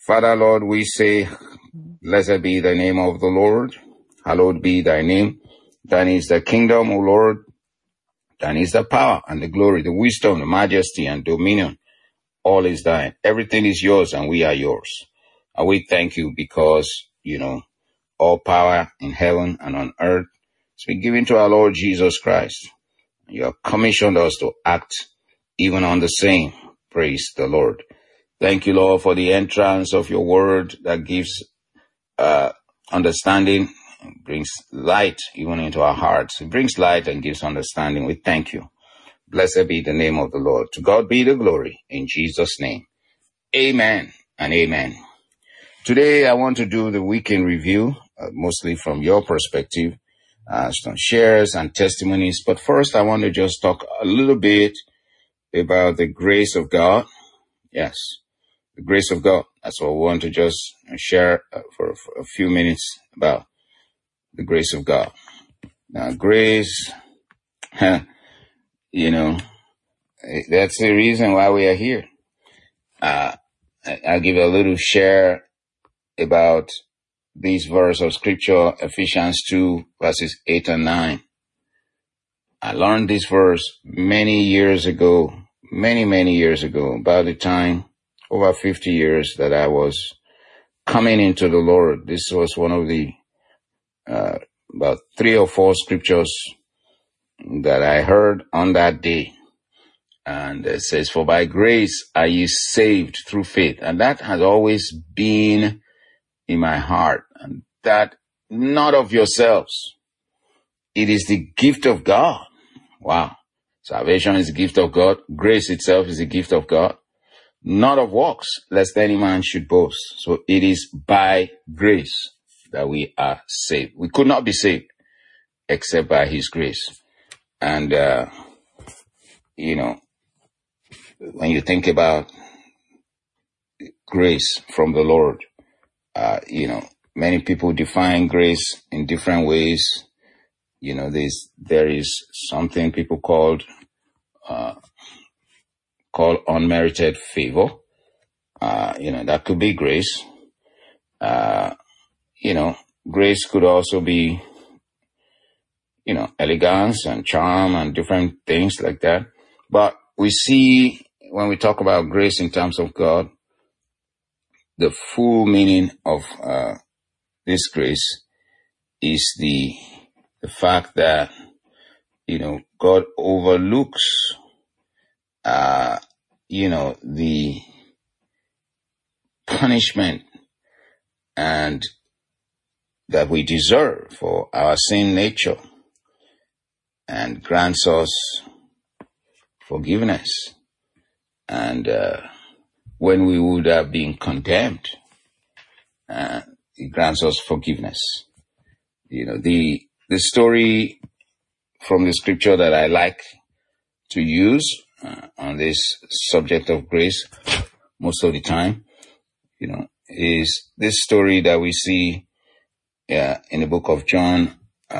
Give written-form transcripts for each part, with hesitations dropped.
Father, Lord, we say, blessed be the name of the Lord. Hallowed be thy name. Thine is the kingdom, O Lord. Thine is the power and the glory, the wisdom, the majesty and dominion. All is thine. Everything is yours and we are yours. And we thank you because, all power in heaven and on earth has been given to our Lord Jesus Christ. You have commissioned us to act even on the same. Praise the Lord. Thank you, Lord, for the entrance of your word that gives understanding, brings light even into our hearts. It brings light and gives understanding. We thank you. Blessed be the name of the Lord. To God be the glory in Jesus' name. Amen and amen. Today I want to do the weekend review, mostly from your perspective, some shares and testimonies. But first I want to just talk a little bit about the grace of God. Yes, the grace of God. That's what we want to just share for a few minutes about the grace of God. Now, grace, that's the reason why we are here. I'll give a little share about this verse of scripture, Ephesians 2, verses 8 and 9. I learned this verse many years ago, many years ago, about the time, over 50 years that I was coming into the Lord. This was one of the about 3 or 4 scriptures that I heard on that day. And it says, for by grace are ye saved through faith. And that has always been in my heart. And that not of yourselves. It is the gift of God. Wow. Salvation is the gift of God. Grace itself is the gift of God. Not of works, lest any man should boast. So it is by grace that we are saved. We could not be saved except by his grace. And, when you think about grace from the Lord, many people define grace in different ways. There is something people call unmerited favor. That could be grace. Grace could also be, elegance and charm and different things like that. But we see when we talk about grace in terms of God, the full meaning of this grace is the fact that, God overlooks, the punishment and that we deserve for our sin nature and grants us forgiveness. And when we would have been condemned, it grants us forgiveness. The story from the scripture that I like to use on this subject of grace most of the time, is this story that we see in the book of John,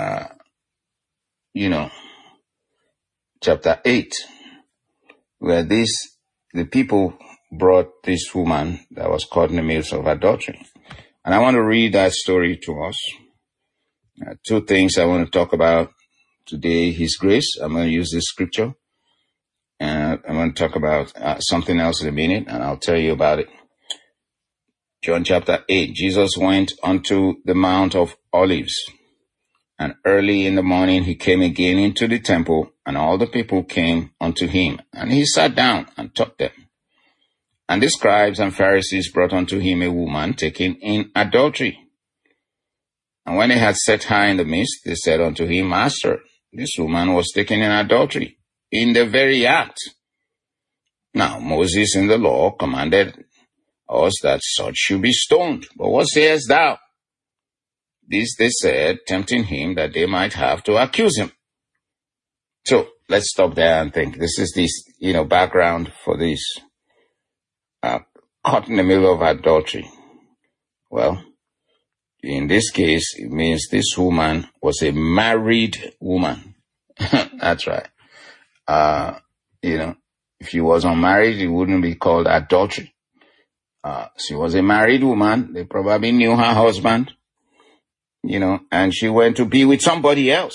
chapter 8, where the people brought this woman that was caught in the midst of adultery. And I want to read that story to us. 2 things I want to talk about today, his grace. I'm going to use this scripture. And I'm going to talk about something else in a minute, and I'll tell you about it. John chapter 8, Jesus went unto the Mount of Olives, and early in the morning he came again into the temple, and all the people came unto him, and he sat down and taught them. And the scribes and Pharisees brought unto him a woman taken in adultery. And when they had set her in the midst, they said unto him, Master, this woman was taken in adultery, in the very act. Now Moses in the law commanded us that such should be stoned. But what sayest thou? This they said, tempting him that they might have to accuse him. So let's stop there and think. This is this, background for this caught in the middle of adultery. Well, in this case, it means this woman was a married woman. That's right. If she was unmarried, it wouldn't be called adultery. She was a married woman. They probably knew her husband, and she went to be with somebody else,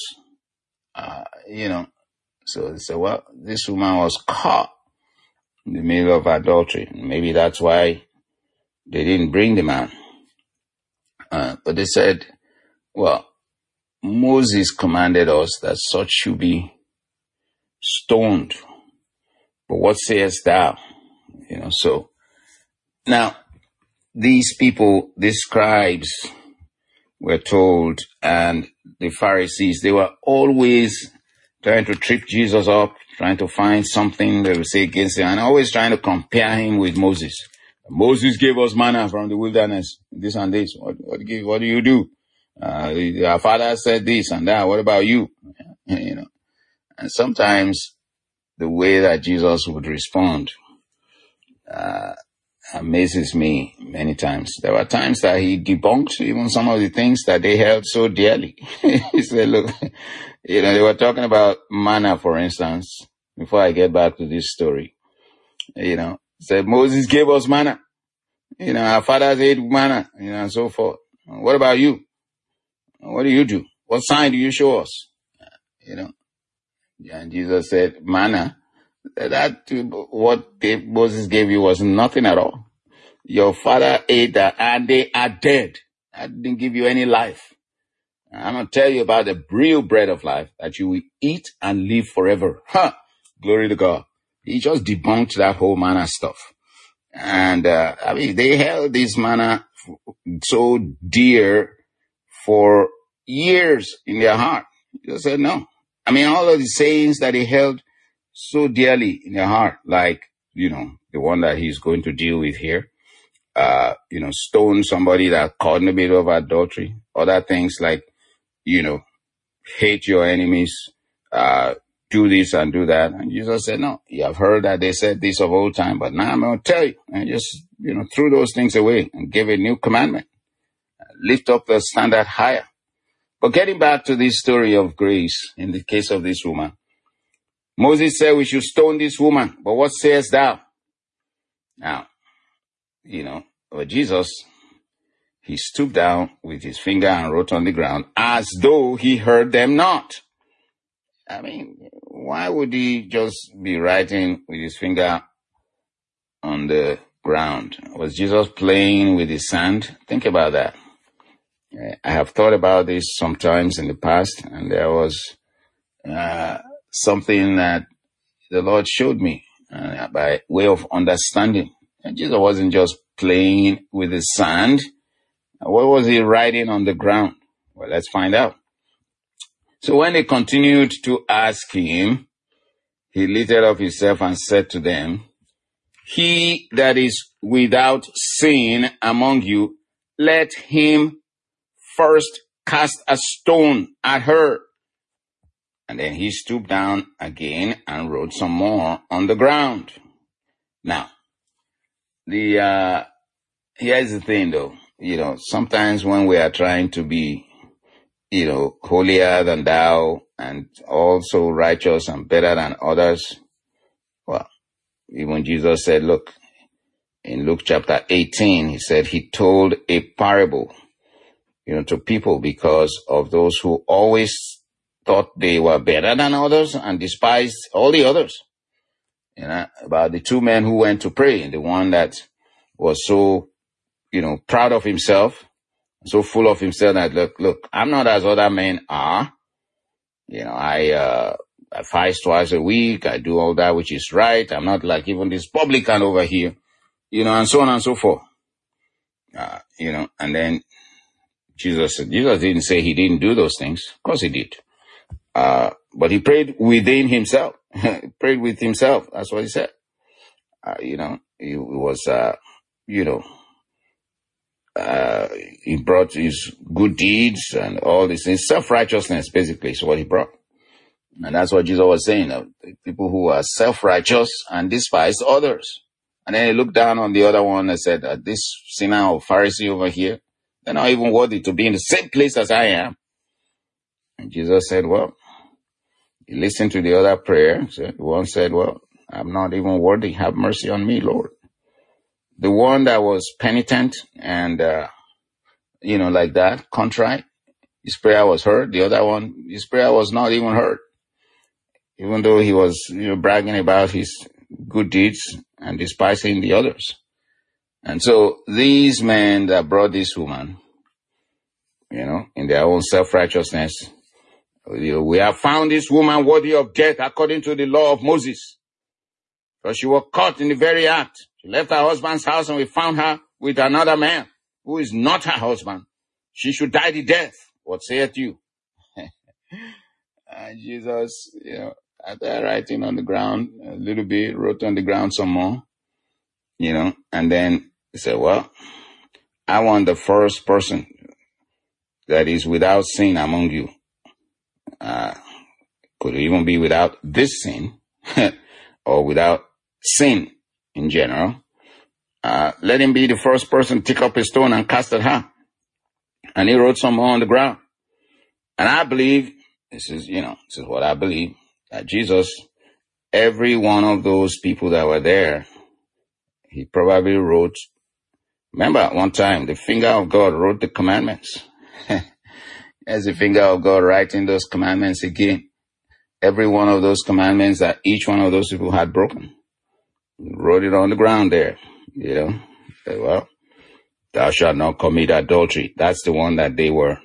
So they said, well, this woman was caught in the middle of adultery. Maybe that's why they didn't bring the man. But they said, well, Moses commanded us that such should be stoned. But what sayest thou? So now these people, these scribes were told, and the Pharisees, they were always trying to trip Jesus up, trying to find something they would say against him, and always trying to compare him with Moses. Moses gave us manna from the wilderness, this and this. What do you do? Our father said this and that. What about you? And sometimes the way that Jesus would respond amazes me many times. There were times that he debunked even some of the things that they held so dearly. He said, look, they were talking about manna, for instance, before I get back to this story. Said Moses gave us manna. Our fathers ate manna, and so forth. What about you? What do you do? What sign do you show us? And Jesus said, manna, that what Moses gave you was nothing at all. Your father ate that and they are dead. I didn't give you any life. I'm going to tell you about the real bread of life that you will eat and live forever. Glory to God. He just debunked that whole manna stuff. And, they held this manna so dear for years in their heart. He just said no. All of the sayings that they held so dearly in their heart, like, the one that he's going to deal with here, stone somebody that caught in the middle of adultery, other things like, hate your enemies, do this and do that. And Jesus said, no, you have heard that they said this of old time, but now I'm going to tell you. And just, threw those things away and gave a new commandment. Lift up the standard higher. But getting back to this story of grace, in the case of this woman, Moses said we should stone this woman, but what sayest thou? Now, but Jesus, he stooped down with his finger and wrote on the ground as though he heard them not. Why would he just be writing with his finger on the ground? Was Jesus playing with his sand? Think about that. I have thought about this sometimes in the past, and there was something that the Lord showed me by way of understanding. And Jesus wasn't just playing with the sand. What was he writing on the ground? Well, let's find out. So when they continued to ask him, he lifted up himself and said to them, he that is without sin among you, let him first cast a stone at her. And then he stooped down again and wrote some more on the ground. Now, here's the thing though, sometimes when we are trying to be, holier than thou and also righteous and better than others, well, even Jesus said, look, in Luke chapter 18, he said he told a parable, to people because of those who always thought they were better than others and despised all the others. About the two men who went to pray, the one that was so, proud of himself, so full of himself that, look, I'm not as other men are. I fast twice a week. I do all that which is right. I'm not like even this publican over here, and so on and so forth. And then Jesus didn't say he didn't do those things. Of course he did. But he prayed within himself. He prayed with himself. That's what he said. He was, he brought his good deeds and all these things. Self-righteousness, basically, is what he brought. And that's what Jesus was saying. People who are self-righteous and despise others. And then he looked down on the other one and said, this sinner or Pharisee over here, they're not even worthy to be in the same place as I am. And Jesus said, well, he listened to the other prayer. So one said, well, I'm not even worthy. Have mercy on me, Lord. the one that was penitent and, like that, contrite, his prayer was heard. The other one, his prayer was not even heard. Even though he was, bragging about his good deeds and despising the others. And so these men that brought this woman, in their own self-righteousness, we have found this woman worthy of death according to the law of Moses. Because she was caught in the very act. She left her husband's house and we found her with another man who is not her husband. She should die the death. What saith you? And Jesus, after writing on the ground a little bit, wrote on the ground some more, and then he said, well, I want the first person that is without sin among you. Could even be without this sin or without sin in general. Let him be the first person to take up a stone and cast at her. And he wrote some more on the ground. And I believe, this is what I believe, that Jesus, every one of those people that were there, he probably wrote. Remember one time, the finger of God wrote the commandments. As the finger of God writing those commandments again. Every one of those commandments that each one of those people had broken. He wrote it on the ground there, Say, well, thou shalt not commit adultery. That's the one that they were,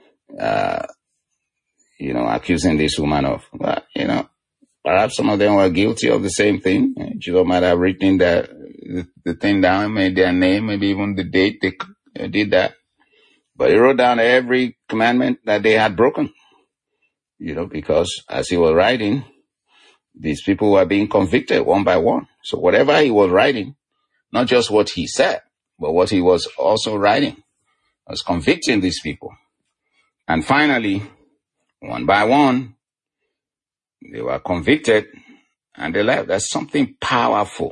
accusing this woman of. Well, perhaps some of them were guilty of the same thing. Jesus might have written the thing down, made their name, maybe even the date they did that. But he wrote down every commandment that they had broken, because as he was writing, these people were being convicted one by one. So whatever he was writing, not just what he said, but what he was also writing, was convicting these people. And finally, one by one, they were convicted and they left. There's something powerful,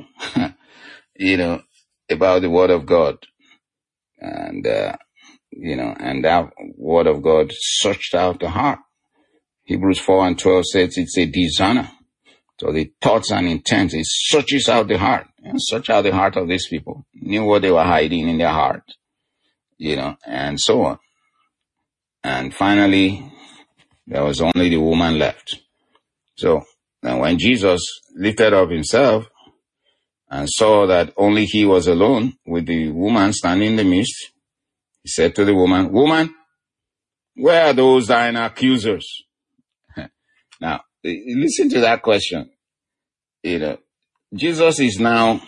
about the word of God. And, and that word of God searched out the heart. Hebrews 4:12 says it's a discerner. So the thoughts and intents, it searches out the heart. And search out the heart of these people. Knew what they were hiding in their heart. And so on. And finally, there was only the woman left. So, then when Jesus lifted up himself and saw that only he was alone with the woman standing in the midst, he said to the woman, "Woman, where are those thine accusers?" Now, listen to that question. Jesus is now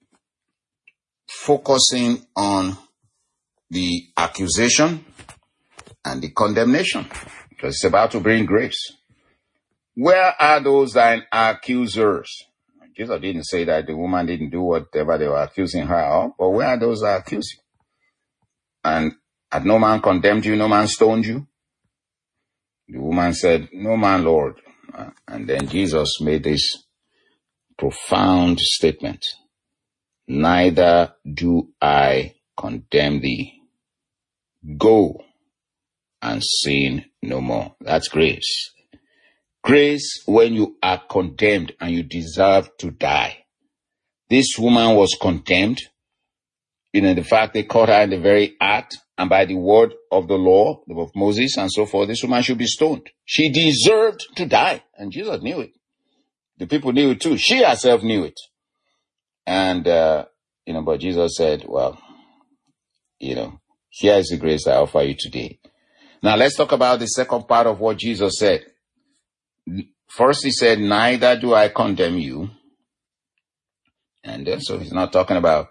focusing on the accusation and the condemnation, because it's about to bring grace. Where are those thine accusers? Jesus didn't say that the woman didn't do whatever they were accusing her of, but where are those that accuse you? And had no man condemned you, no man stoned you? The woman said, "No man, Lord." And then Jesus made this profound statement. "Neither do I condemn thee. Go and sin no more." That's grace. Grace when you are condemned and you deserve to die. This woman was condemned. The fact they caught her in the very act, and by the word of the law, of Moses and so forth, this woman should be stoned. She deserved to die. And Jesus knew it. The people knew it too. She herself knew it. And, but Jesus said, well, here is the grace I offer you today. Now let's talk about the second part of what Jesus said. First he said, "Neither do I condemn you." And so he's not talking about,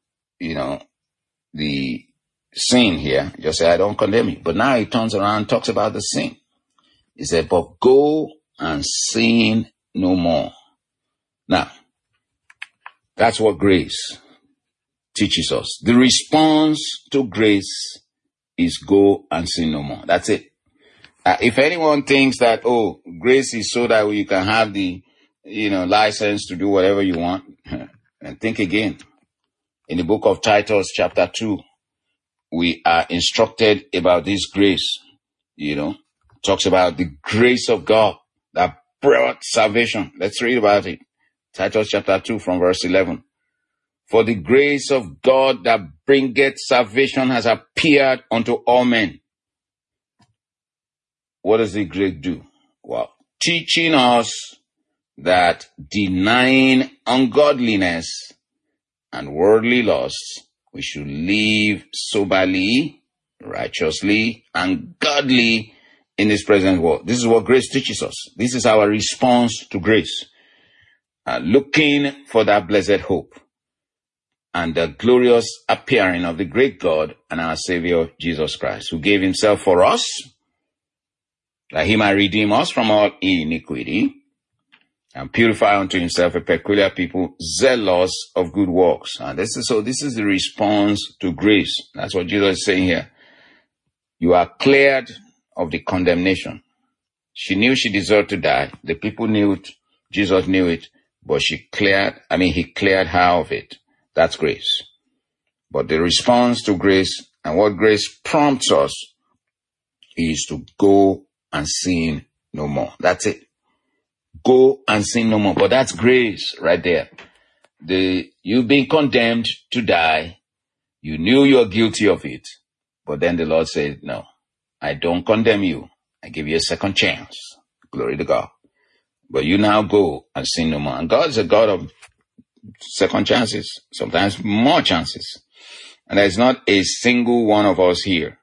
the sin here. Just say, "I don't condemn you." But now he turns around and talks about the sin. He said, "But go and sin no more." Now, that's what grace teaches us. The response to grace is go and sin no more. That's it. If anyone thinks that, grace is so that you can have the, license to do whatever you want, and think again. In the book of Titus, chapter 2, we are instructed about this grace. Talks about the grace of God that brought salvation. Let's read about it. Titus chapter 2 from verse 11. For the grace of God that bringeth salvation has appeared unto all men. What does the grace do? Well, teaching us that denying ungodliness and worldly lusts, we should live soberly, righteously, and godly in this present world. This is what grace teaches us. This is our response to grace. Looking for that blessed hope and the glorious appearing of the great God and our Savior Jesus Christ, who gave himself for us, that he might redeem us from all iniquity and purify unto himself a peculiar people, zealous of good works. And this is the response to grace. That's what Jesus is saying here. You are cleared of the condemnation. She knew she deserved to die. The people knew it. Jesus knew it. But he cleared her of it. That's grace. But the response to grace and what grace prompts us is to go and sin no more. That's it. Go and sin no more. But that's grace right there. You've been condemned to die. You knew you were guilty of it. But then the Lord said, no, I don't condemn you. I give you a second chance. Glory to God. But you now go and sin no more. And God is a God of second chances, sometimes more chances. And there's not a single one of us here,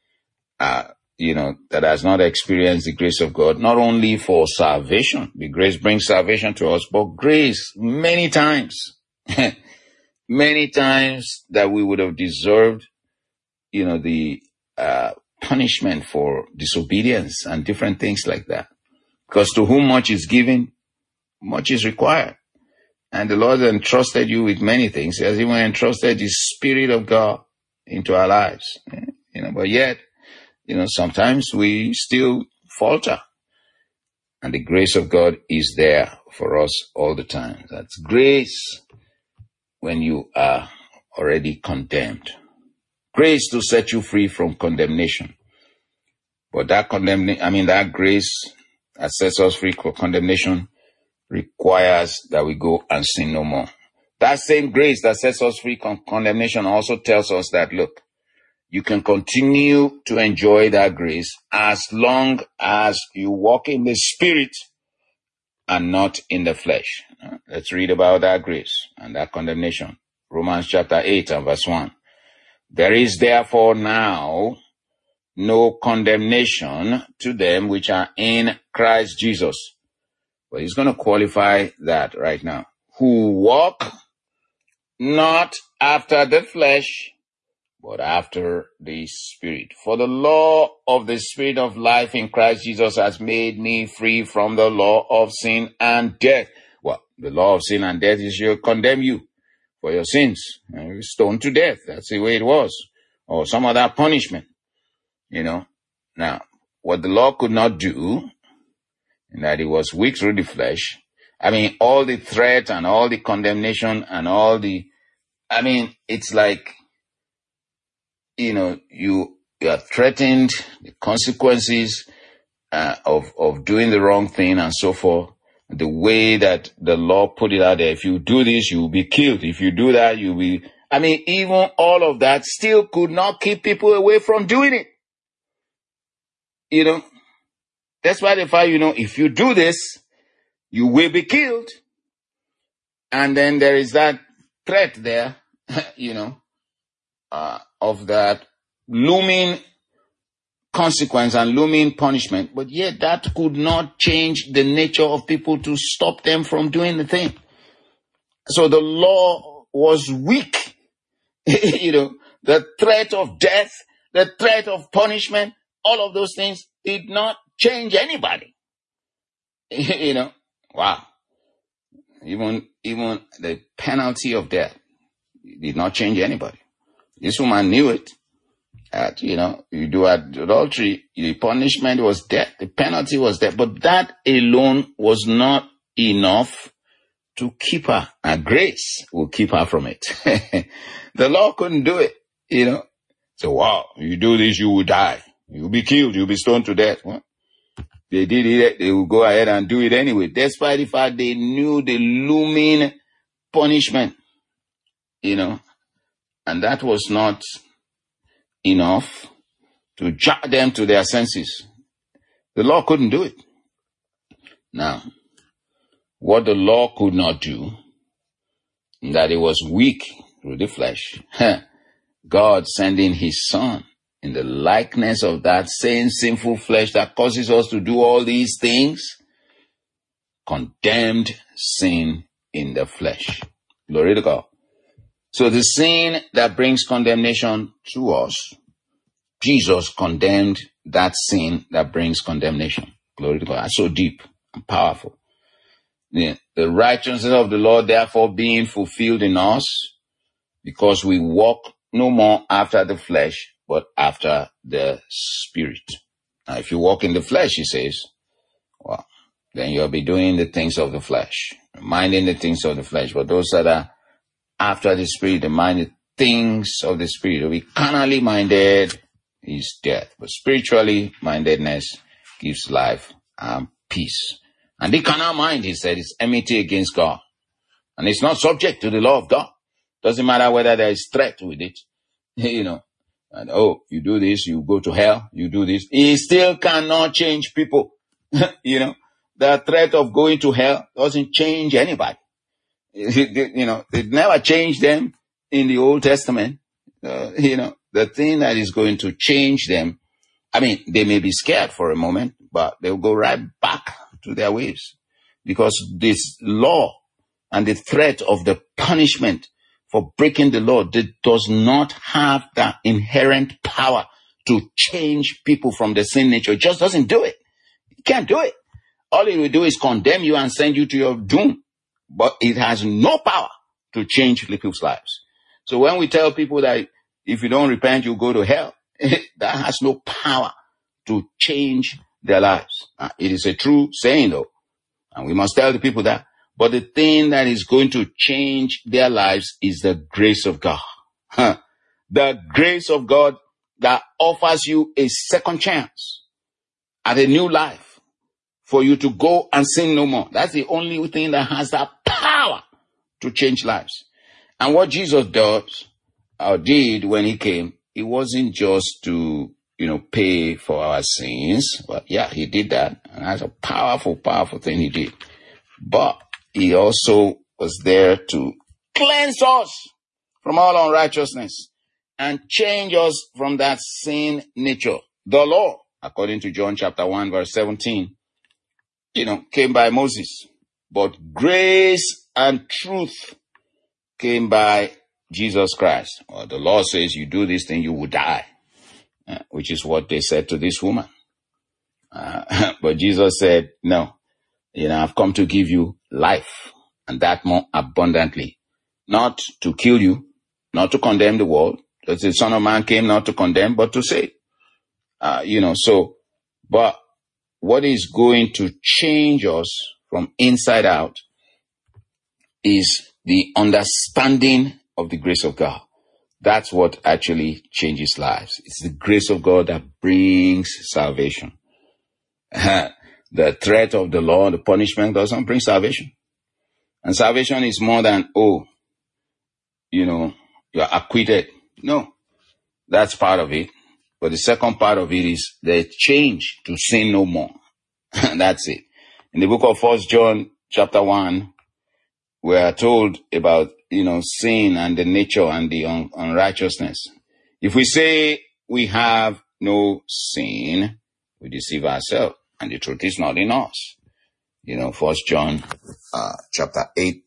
that has not experienced the grace of God, not only for salvation. The grace brings salvation to us, but grace many times, many times that we would have deserved, the punishment for disobedience and different things like that. Because to whom much is given, much is required. And the Lord entrusted you with many things. He has even entrusted the Spirit of God into our lives. But yet, sometimes we still falter. And the grace of God is there for us all the time. That's grace when you are already condemned. Grace to set you free from condemnation. But that grace that sets us free from condemnation requires that we go and sin no more. That same grace that sets us free from condemnation also tells us that, look, you can continue to enjoy that grace as long as you walk in the Spirit and not in the flesh. Let's read about that grace and that condemnation. Romans chapter 8 and verse 1. There is therefore now no condemnation to them which are in Christ Jesus. But he's going to qualify that right now. Who walk not after the flesh, but after the Spirit. For the law of the Spirit of life in Christ Jesus has made me free from the law of sin and death. Well, the law of sin and death is to condemn you for your sins. You're stoned to death. That's the way it was. Or some other punishment. Now, what the law could not do, in that it was weak through the flesh. All the threat and all the condemnation and all the, it's like, you are threatened, the consequences of doing the wrong thing and so forth. The way that the law put it out there, if you do this, you will be killed. If you do that, you'll be, even all of that still could not keep people away from doing it. That's why the fact, if you do this, you will be killed. And then there is that threat there, of that looming consequence and looming punishment. But yet that could not change the nature of people to stop them from doing the thing. So the law was weak. The threat of death, the threat of punishment, all of those things did not change anybody. Wow. Even the penalty of death did not change anybody. This woman knew it. That, you do adultery, the punishment was death. The penalty was death. But that alone was not enough to keep her. And grace will keep her from it. The law couldn't do it, So, wow, you do this, you will die. You'll be killed. You'll be stoned to death. Well, they did it. They will go ahead and do it anyway, despite the fact they knew the looming punishment. and that was not enough to jar them to their senses. The law couldn't do it. Now, what the law could not do, that it was weak through the flesh, God sending his son in the likeness of that same sinful flesh that causes us to do all these things, condemned sin in the flesh. Glory to God. So the sin that brings condemnation to us, Jesus condemned that sin that brings condemnation. Glory to God. That's so deep and powerful. The righteousness of the Lord, therefore, being fulfilled in us, because we walk no more after the flesh, but after the Spirit. Now, if you walk in the flesh, he says, well, then you'll be doing the things of the flesh, minding the things of the flesh. But those that are after the Spirit, the mind the things of the Spirit. To be carnally minded is death, but spiritually mindedness gives life and peace. And the carnal mind, he said, is enmity against God. And it's not subject to the law of God. Doesn't matter whether there is threat with it. And you do this, you go to hell, you do this. He still cannot change people. The threat of going to hell doesn't change anybody. It never changed them in the Old Testament. The thing that is going to change them, they may be scared for a moment, but they'll go right back to their ways, because this law and the threat of the punishment for breaking the law does not have that inherent power to change people from the sin nature. It just doesn't do it. It can't do it. All it will do is condemn you and send you to your doom, but it has no power to change people's lives. So when we tell people that if you don't repent, you go to hell, that has no power to change their lives. It is a true saying, though, and we must tell the people that. But the thing that is going to change their lives is the grace of God. The grace of God that offers you a second chance at a new life for you to go and sin no more. That's the only thing that has that power to change lives. And what Jesus did when he came, it wasn't just to pay for our sins. But yeah, he did that. And that's a powerful, powerful thing he did. But he also was there to cleanse us from all unrighteousness and change us from that sin nature. The law, according to John chapter 1, verse 17, came by Moses. But grace and truth came by Jesus Christ. Well, the law says you do this thing, you will die. Which is what they said to this woman. But Jesus said, no, I've come to give you life, and that more abundantly. Not to kill you, not to condemn the world. Because the Son of Man came not to condemn, but to save. But what is going to change us from inside out is the understanding of the grace of God. That's what actually changes lives. It's the grace of God that brings salvation. The threat of the law, the punishment doesn't bring salvation. And salvation is more than, you're acquitted. No, that's part of it. But the second part of it is the change to sin no more. That's it. In the book of 1 John chapter 1, we are told about sin and the nature and the unrighteousness. If we say we have no sin, we deceive ourselves, and the truth is not in us. 1 John chapter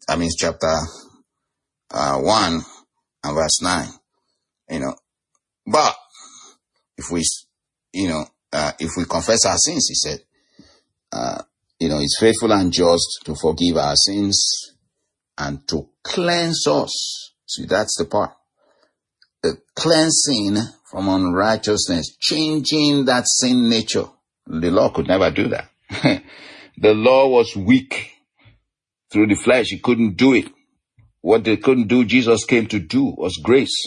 1 and verse 9. But if we confess our sins, he said, it's faithful and just to forgive our sins and to cleanse us. See, that's the part. The cleansing from unrighteousness, changing that sin nature. The law could never do that. The law was weak through the flesh. It couldn't do it. What they couldn't do, Jesus came to do was grace.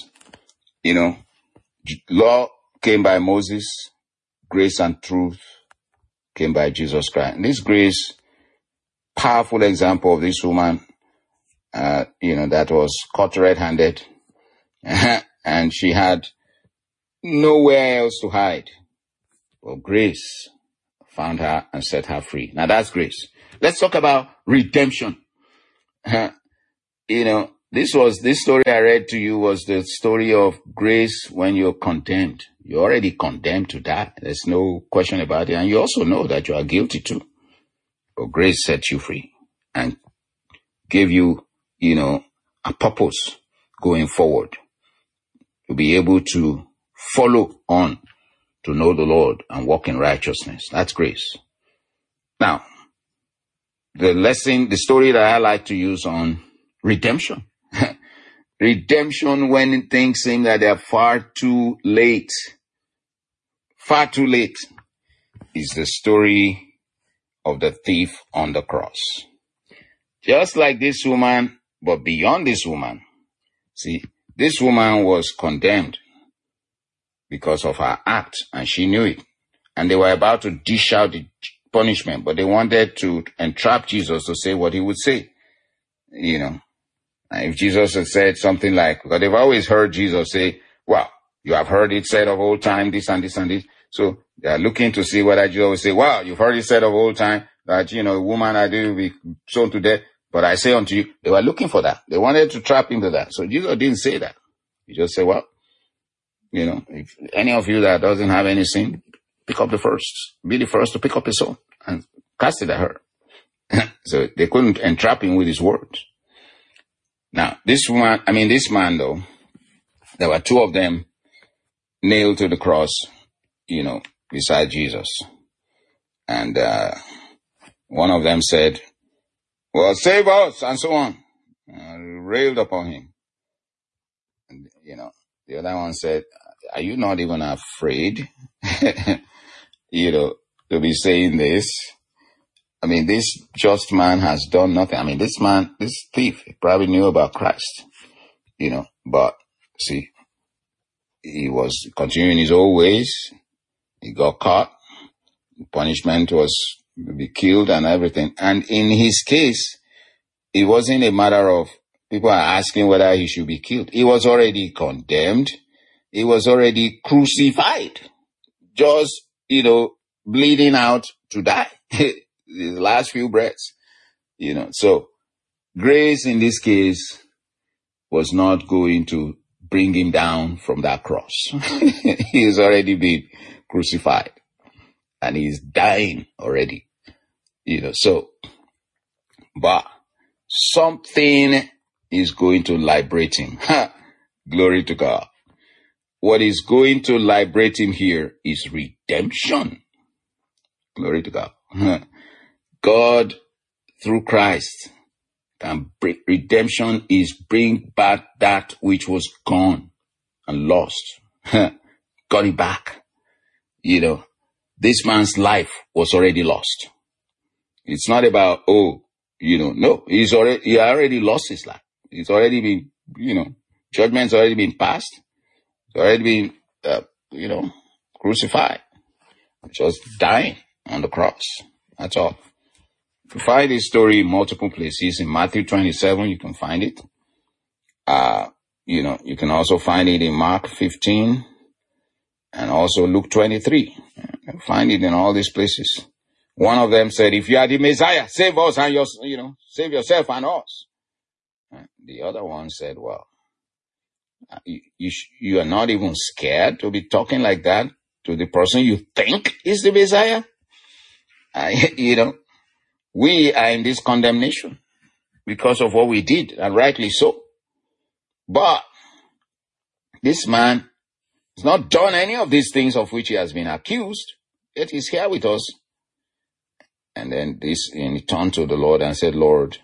Law came by Moses. Grace and truth came by Jesus Christ. And this grace, powerful example of this woman, that was caught red-handed, and she had nowhere else to hide. But grace found her and set her free. Now that's grace. Let's talk about redemption. This story I read to you was the story of grace when you're condemned. You're already condemned to die. There's no question about it. And you also know that you are guilty too. But grace set you free and gave you, a purpose going forward to be able to follow on to know the Lord and walk in righteousness. That's grace. Now, the story that I like to use on redemption. Redemption when things seem that they are far too late. Far too late is the story of the thief on the cross. Just like this woman, but beyond this woman. See, this woman was condemned because of her act, and she knew it. And they were about to dish out the punishment, but they wanted to entrap Jesus to say what he would say. If Jesus had said something like, because they've always heard Jesus say, well, you have heard it said of old time, this and this and this. So they are looking to see whether Jesus would say, wow, you've heard it said of old time that, a woman I did will be sown to death. But I say unto you, they were looking for that. They wanted to trap into that. So Jesus didn't say that. He just said, well, if any of you that doesn't have any sin, pick up the first. Be the first to pick up his stone and cast it at her. So they couldn't entrap him with his words. Now, this man though, there were two of them nailed to the cross, beside Jesus. And one of them said, well, save us, and so on. Railed upon him. And, the other one said, are you not even afraid, to be saying this? This just man has done nothing. This thief, he probably knew about Christ, but see, he was continuing his old ways. He got caught. The punishment was to be killed and everything. And in his case, it wasn't a matter of people are asking whether he should be killed. He was already condemned. He was already crucified. Just, bleeding out to die. His last few breaths, So grace in this case was not going to bring him down from that cross. He has already been crucified and he's dying already, but something is going to liberate him. Glory to God. What is going to liberate him here is redemption. Glory to God. God, through Christ, can bring redemption is bring back that which was gone and lost. Got it back. This man's life was already lost. It's not about, no, he already lost his life. It's already been, judgment's already been passed. It's already been, crucified. Just dying on the cross. That's all. You find this story in multiple places. In Matthew 27, you can find it. You can also find it in Mark 15 and also Luke 23. You find it in all these places. One of them said, if you are the Messiah, save us and save yourself and us. The other one said, well, you are not even scared to be talking like that to the person you think is the Messiah. We are in this condemnation because of what we did, and rightly so. But this man has not done any of these things of which he has been accused, yet he's here with us. And then he turned to the Lord and said, Lord,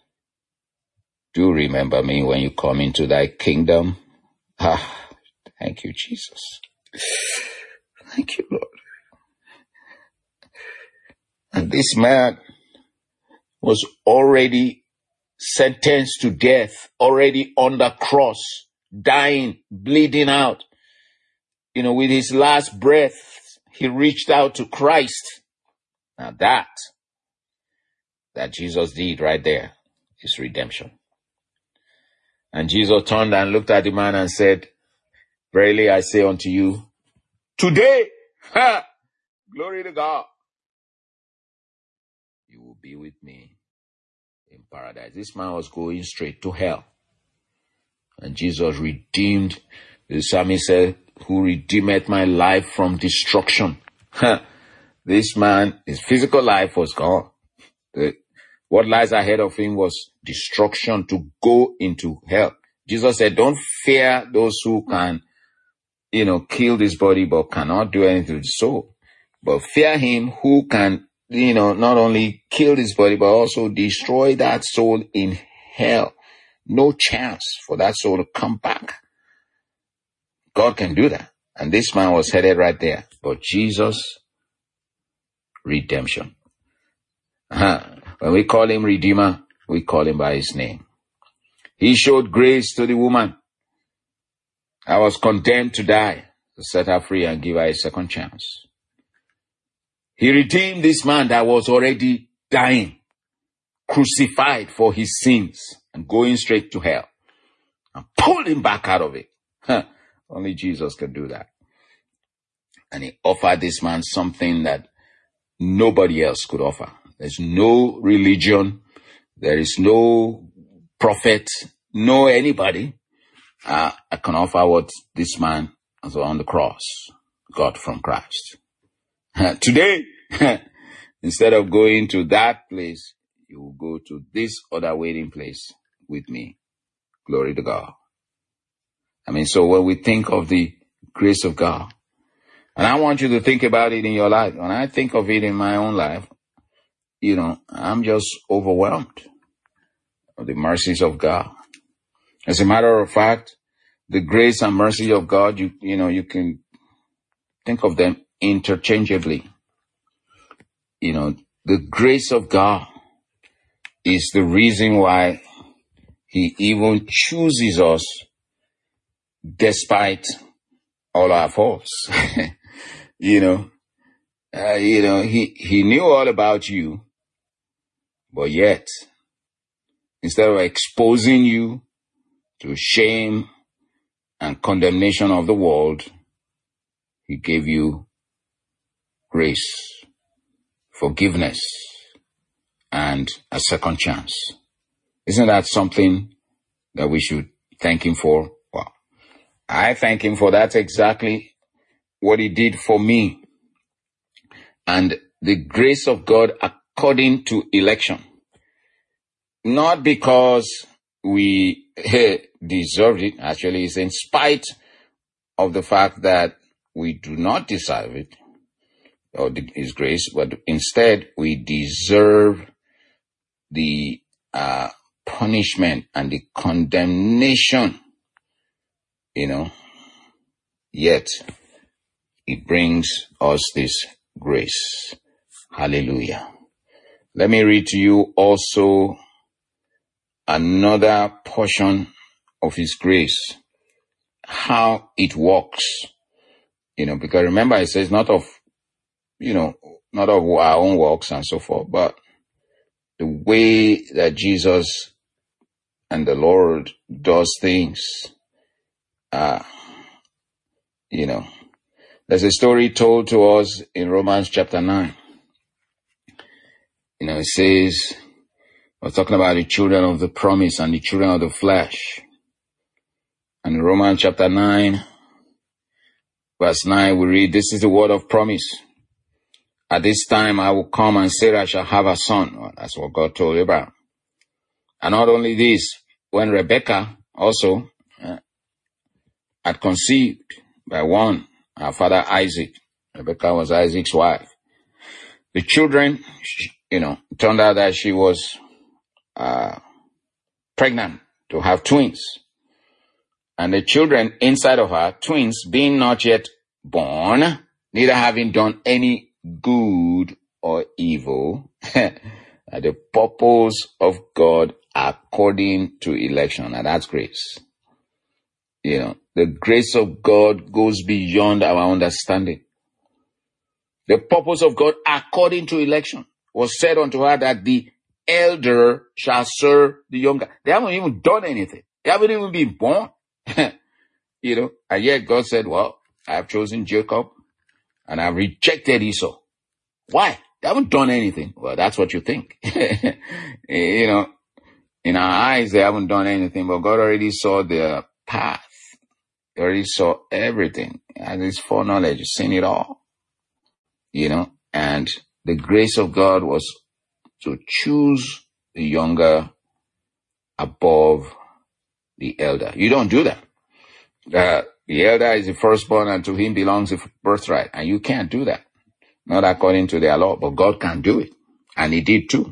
do remember me when you come into thy kingdom. Thank you, Jesus. Thank you, Lord. And this man was already sentenced to death, already on the cross, dying, bleeding out. With his last breath, he reached out to Christ. Now that Jesus did right there is redemption. And Jesus turned and looked at the man and said, verily I say unto you, today, glory to God, you will be with me in paradise. This man was going straight to hell. And Jesus redeemed, the psalmist said, who redeemed my life from destruction. This man, his physical life was gone. What lies ahead of him was destruction, to go into hell. Jesus said, don't fear those who can, kill this body but cannot do anything to the soul. But fear him who can, not only kill this body but also destroy that soul in hell. No chance for that soul to come back. God can do that. And this man was headed right there. But Jesus, redemption. When we call him Redeemer, we call him by his name. He showed grace to the woman. I was condemned to die, to set her free and give her a second chance. He redeemed this man that was already dying, crucified for his sins and going straight to hell, and pulled him back out of it. Only Jesus can do that. And he offered this man something that nobody else could offer. There's no religion. There is no prophet, no anybody I can offer what this man on the cross got from Christ. Today, instead of going to that place, you will go to this other waiting place with me. Glory to God. So when we think of the grace of God, and I want you to think about it in your life. When I think of it in my own life, I'm just overwhelmed of the mercies of God. As a matter of fact, the grace and mercy of God, you can think of them interchangeably. The grace of God is the reason why he even chooses us despite all our faults. He knew all about you, but yet, instead of exposing you to shame and condemnation of the world, he gave you grace, forgiveness, and a second chance. Isn't that something that we should thank him for? Well, I thank him for that, exactly what he did for me. And the grace of God according to election. Not because we deserved it. Actually, it's in spite of the fact that we do not deserve it, or his grace, but instead we deserve the punishment and the condemnation, yet he brings us this grace. Hallelujah. Let me read to you also another portion of his grace, how it works, because remember it says not of our own works and so forth, but the way that Jesus and the Lord does things. There's a story told to us in Romans chapter 9. It says, we're talking about the children of the promise and the children of the flesh. And in Romans chapter 9, verse 9, we read, this is the word of promise. At this time I will come and Sarah shall have a son. Well, that's what God told Abraham. And not only this, when Rebekah also had conceived by one, her father Isaac. Rebekah was Isaac's wife. The children, turned out that she was pregnant to have twins. And the children inside of her, twins, being not yet born, neither having done any good or evil, are the purpose of God according to election. And that's grace. The grace of God goes beyond our understanding. The purpose of God according to election was said unto her that the elder shall serve the younger. They haven't even done anything. They haven't even been born. And yet God said, well, I have chosen Jacob and I've rejected Esau. Why? They haven't done anything. Well, that's what you think. In our eyes, they haven't done anything, but God already saw their path. He already saw everything. And his foreknowledge, he's seen it all. And the grace of God was to choose the younger above the elder. You don't do that. The elder is the firstborn, and to him belongs the birthright. And you can't do that. Not according to their law, but God can do it. And he did too.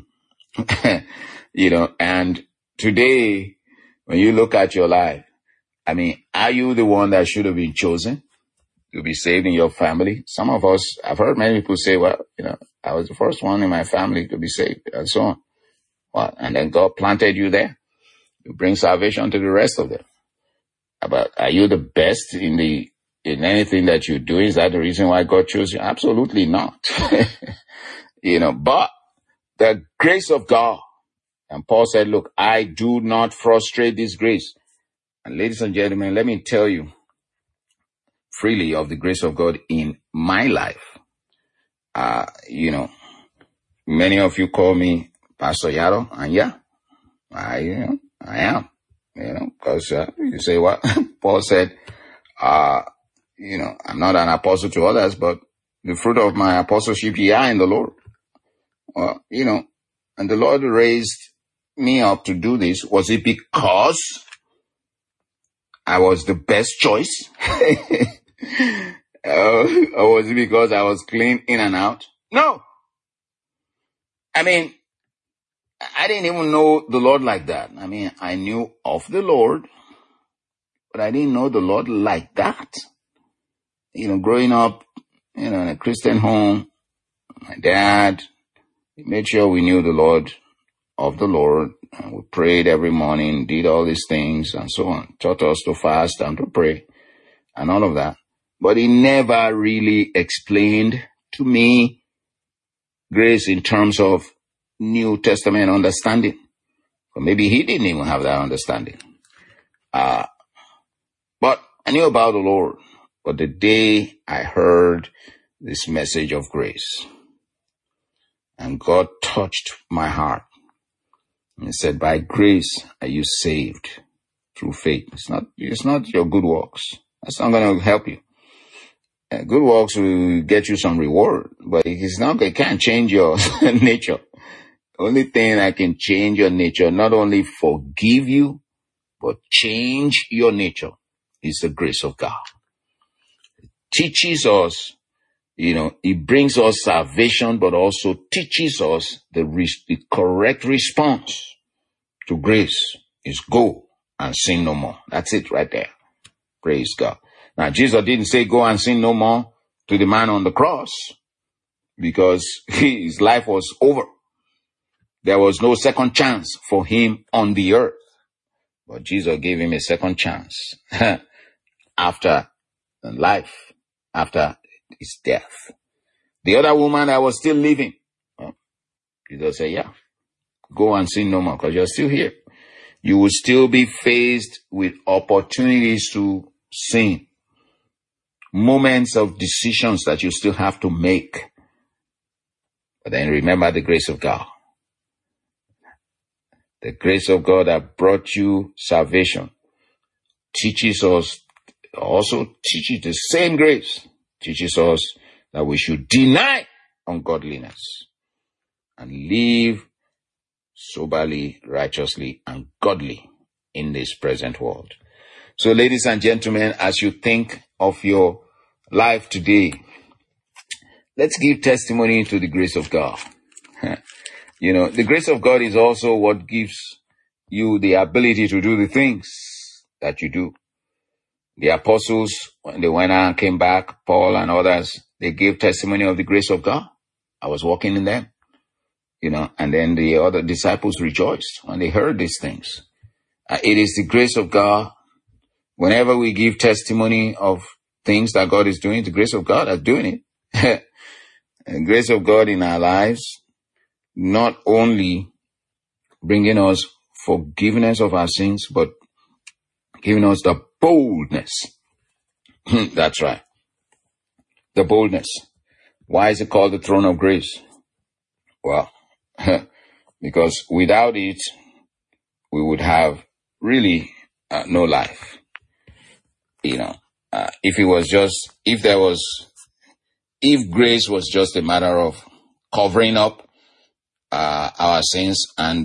And today, when you look at your life, are you the one that should have been chosen to be saved in your family? Some of us, I've heard many people say, well, I was the first one in my family to be saved, and so on. Well, and then God planted you there to bring salvation to the rest of them. But are you the best in anything that you do? Is that the reason why God chose you? Absolutely not. But the grace of God. And Paul said, look, I do not frustrate this grace. And ladies and gentlemen, let me tell you freely of the grace of God in my life. Many of you call me Pastor Yaro, and yeah, I am, because you say what Paul said, I'm not an apostle to others, but the fruit of my apostleship, ye are in the Lord. Well, and the Lord raised me up to do this. Was it because I was the best choice? Or was it because I was clean in and out? No. I didn't even know the Lord like that. I knew of the Lord, but I didn't know the Lord like that. Growing up, in a Christian home, my dad made sure we knew the Lord of the Lord. And we prayed every morning, did all these things and so on. Taught us to fast and to pray and all of that. But he never really explained to me grace in terms of New Testament understanding. Or maybe he didn't even have that understanding. But I knew about the Lord. But the day I heard this message of grace, and God touched my heart, and he said, by grace are you saved through faith. It's not your good works. That's not going to help you. Good works will get you some reward, but it can't change your nature. The only thing that can change your nature, not only forgive you, but change your nature, is the grace of God. It teaches us, it brings us salvation, but also teaches us the correct response to grace is go and sin no more. That's it right there. Praise God. Now, Jesus didn't say go and sin no more to the man on the cross because his life was over. There was no second chance for him on the earth. But Jesus gave him a second chance after life, after his death. The other woman that was still living, Jesus said, yeah, go and sin no more because you're still here. You will still be faced with opportunities to sin. Moments of decisions that you still have to make. But then remember the grace of God. The grace of God that brought you salvation teaches us, also teaches the same grace, teaches us that we should deny ungodliness and live soberly, righteously, and godly in this present world. So, ladies and gentlemen, as you think of your life today, let's give testimony to the grace of God. The grace of God is also what gives you the ability to do the things that you do. The apostles, when they went out and came back, Paul and others, they gave testimony of the grace of God. I was walking in them, and then the other disciples rejoiced when they heard these things. It is the grace of God. Whenever we give testimony of things that God is doing, the grace of God is doing it. The grace of God in our lives, not only bringing us forgiveness of our sins, but Giving us the boldness. That's right. The boldness. Why is it called the throne of grace? Well, because without it, we would have really no life. If grace was just a matter of covering up our sins and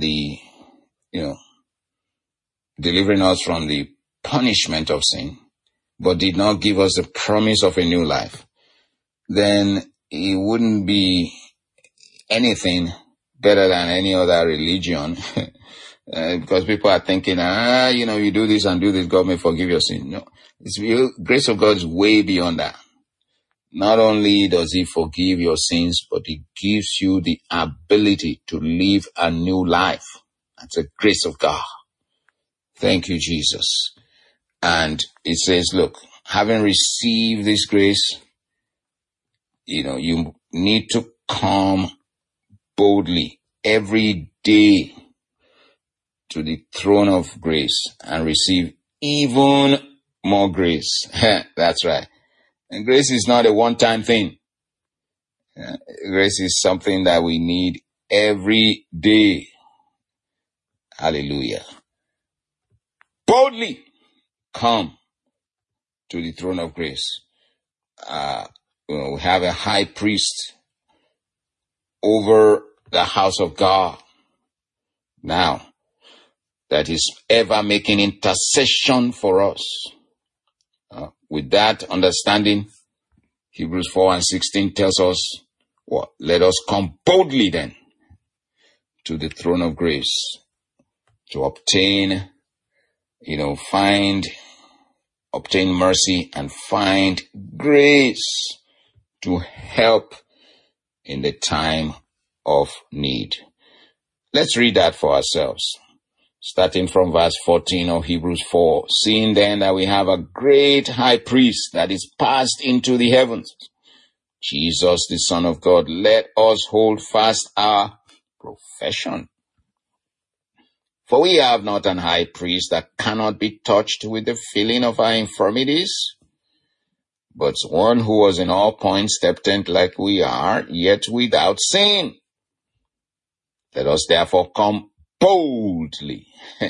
delivering us from the punishment of sin, but did not give us the promise of a new life, then it wouldn't be anything better than any other religion. Because people are thinking, you do this and do this, God may forgive your sin. No, grace of God is way beyond that. Not only does He forgive your sins, but He gives you the ability to live a new life. That's the grace of God. Thank you, Jesus. And it says, look, having received this grace, you need to come boldly every day to the throne of grace and receive even more grace. That's right. And grace is not a one-time thing. Grace is something that we need every day. Hallelujah. Boldly come to the throne of grace. We have a high priest over the house of God now that is ever making intercession for us. With that understanding, Hebrews 4:16 tells us, let us come boldly then to the throne of grace to obtain mercy and find grace to help in the time of need. Let's read that for ourselves. Starting from verse 14 of Hebrews 4. Seeing then that we have a great high priest that is passed into the heavens, Jesus, the Son of God, let us hold fast our profession. For we have not an high priest that cannot be touched with the feeling of our infirmities, but one who was in all points tempted like we are, yet without sin. Let us therefore come boldly,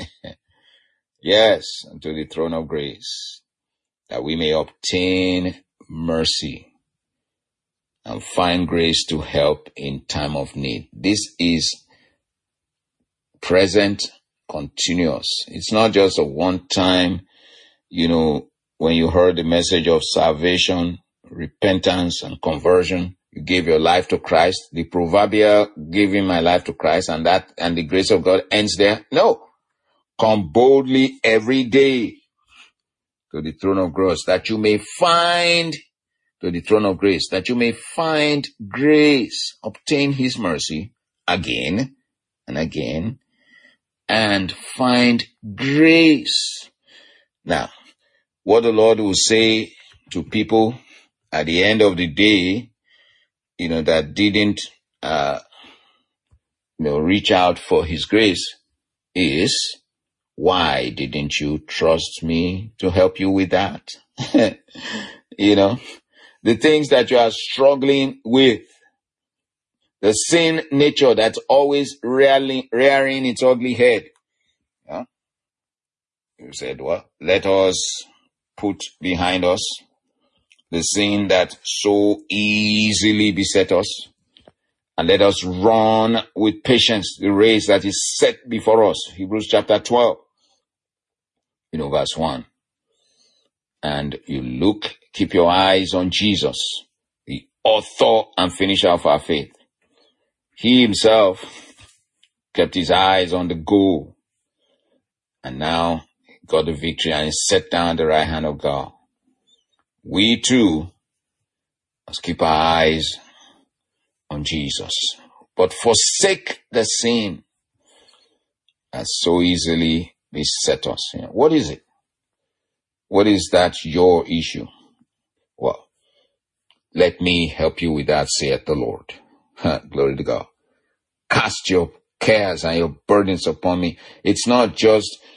yes, unto the throne of grace, that we may obtain mercy and find grace to help in time of need. This is present, continuous. It's not just a one-time, when you heard the message of salvation, repentance, and conversion, you gave your life to Christ, the proverbial giving my life to Christ and the grace of God ends there. No. Come boldly every day to the throne of grace that you may find grace, obtain His mercy again and again, and find grace. Now, what the Lord will say to people at the end of the day, that didn't, reach out for His grace is, why didn't you trust me to help you with that? The things that you are struggling with, the sin nature that's always rearing its ugly head. You said, let us put behind us the sin that so easily beset us, and let us run with patience the race that is set before us. Hebrews chapter 12, verse 1. And you keep your eyes on Jesus, the author and finisher of our faith. He Himself kept His eyes on the goal, and now got the victory and is set down at the right hand of God. We too must keep our eyes on Jesus, but forsake the sin that so easily beset us. What is it? What is that your issue? Well, let me help you with that, saith the Lord. Glory to God. Cast your cares and your burdens upon me. It's not just,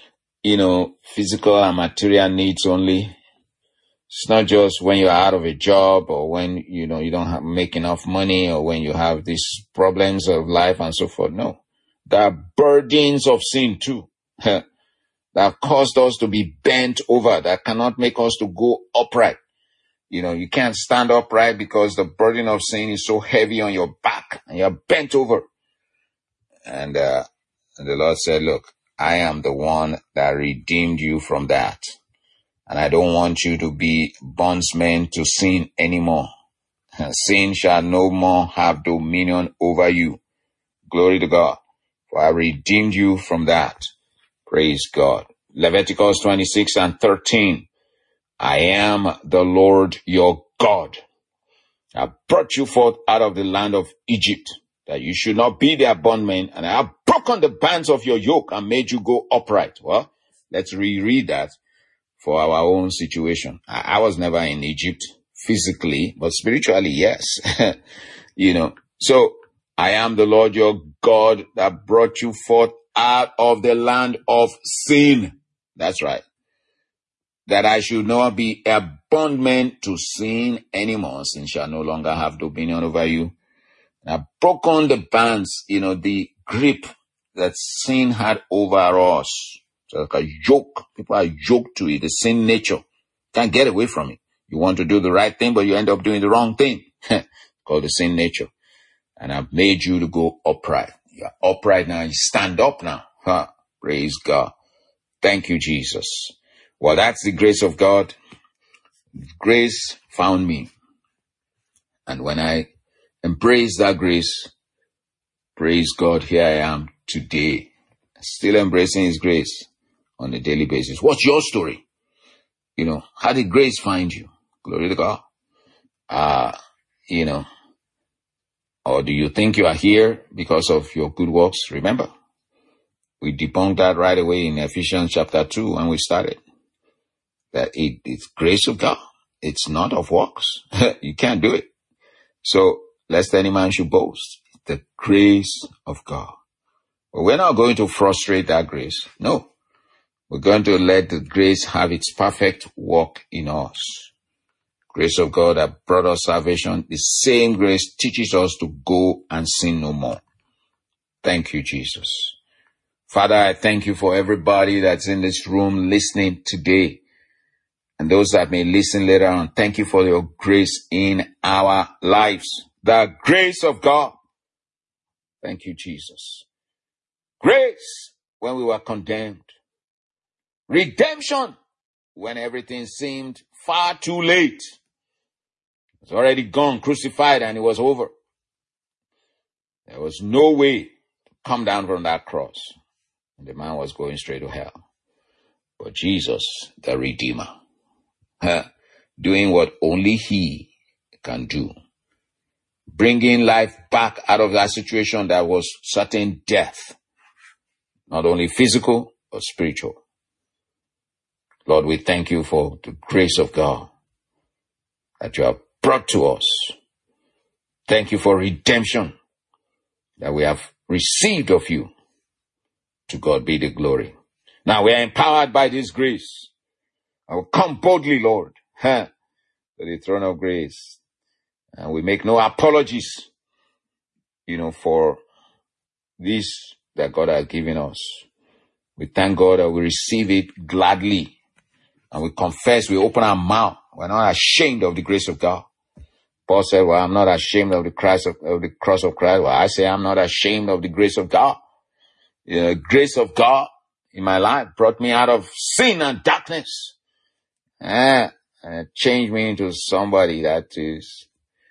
physical and material needs only. It's not just when you're out of a job or when, you don't make enough money or when you have these problems of life and so forth. No. There are burdens of sin too that have caused us to be bent over, that cannot make us to go upright. You can't stand upright because the burden of sin is so heavy on your back and you're bent over. And the Lord said, look, I am the one that redeemed you from that. And I don't want you to be bondsmen to sin anymore. Sin shall no more have dominion over you. Glory to God. For I redeemed you from that. Praise God. Leviticus 26:13. I am the Lord your God. I brought you forth out of the land of Egypt, that you should not be their bondmen, and I have broken the bands of your yoke and made you go upright. Well, let's reread that for our own situation. I was never in Egypt physically, but spiritually, yes. So I am the Lord your God that brought you forth out of the land of sin. That's right. That I should not be a bondman to sin anymore. Sin shall no longer have dominion over you. And I've broken the bands, the grip that sin had over us. So like a yoke. People are yoked to it, the sin nature. Can't get away from it. You want to do the right thing, but you end up doing the wrong thing. Called the sin nature. And I've made you to go upright. You're upright now. You stand up now. Praise God. Thank you, Jesus. Well, that's the grace of God. Grace found me. And when I embrace that grace, praise God, here I am today. Still embracing His grace on a daily basis. What's your story? How did grace find you? Glory to God. Or do you think you are here because of your good works? Remember, we debunked that right away in Ephesians chapter 2 when we started. That it's grace of God. It's not of works. You can't do it. So, lest any man should boast. The grace of God. But we're not going to frustrate that grace. No. We're going to let the grace have its perfect work in us. Grace of God that brought us salvation. The same grace teaches us to go and sin no more. Thank you, Jesus. Father, I thank you for everybody that's in this room listening today. And those that may listen later on, thank you for your grace in our lives. The grace of God. Thank you, Jesus. Grace when we were condemned. Redemption when everything seemed far too late. It was already gone, crucified, and it was over. There was no way to come down from that cross. And the man was going straight to hell. But Jesus, the Redeemer, doing what only He can do. Bringing life back out of that situation that was certain death. Not only physical, but spiritual. Lord, we thank you for the grace of God that you have brought to us. Thank you for redemption that we have received of you. To God be the glory. Now we are empowered by this grace. I will come boldly, Lord, to the throne of grace. And we make no apologies, for this that God has given us. We thank God that we receive it gladly. And we confess, we open our mouth. We're not ashamed of the grace of God. Paul said, well, I'm not ashamed of the cross of Christ. Well, I say I'm not ashamed of the grace of God. The grace of God in my life brought me out of sin and darkness. And changed me into somebody that is,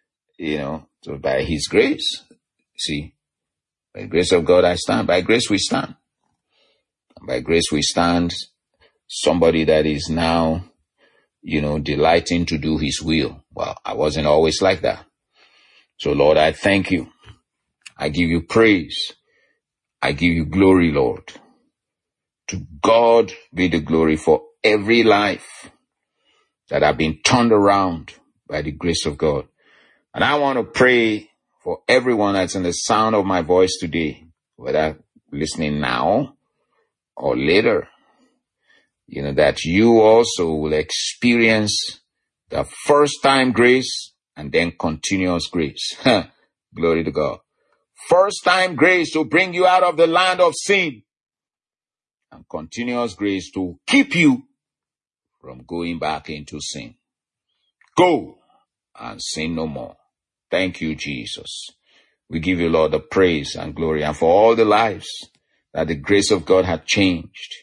by His grace. See, by the grace of God I stand. By grace we stand. By grace we stand. Somebody that is now, delighting to do His will. Well, I wasn't always like that. So Lord, I thank you. I give you praise. I give you glory, Lord. To God be the glory for every life that have been turned around by the grace of God. And I want to pray for everyone that's in the sound of my voice today, whether listening now or later, that you also will experience the first time grace and then continuous grace. Glory to God. First time grace to bring you out of the land of sin, and continuous grace to keep you from going back into sin. Go and sin no more. Thank you, Jesus. We give you, Lord, the praise and glory, and for all the lives that the grace of God had changed.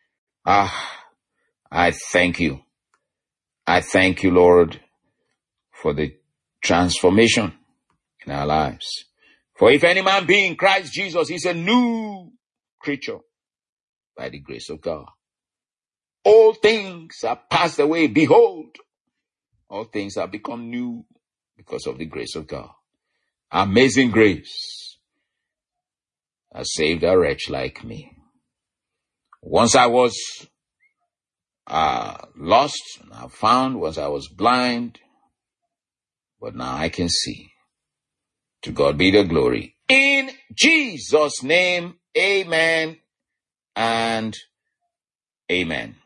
I thank you. I thank you, Lord, for the transformation in our lives. For if any man be in Christ Jesus, he's a new creature by the grace of God. All things are passed away. Behold, all things have become new because of the grace of God. Amazing grace has saved a wretch like me. Once I was lost, now found. Once I was blind, but now I can see. To God be the glory. In Jesus' name, amen and amen.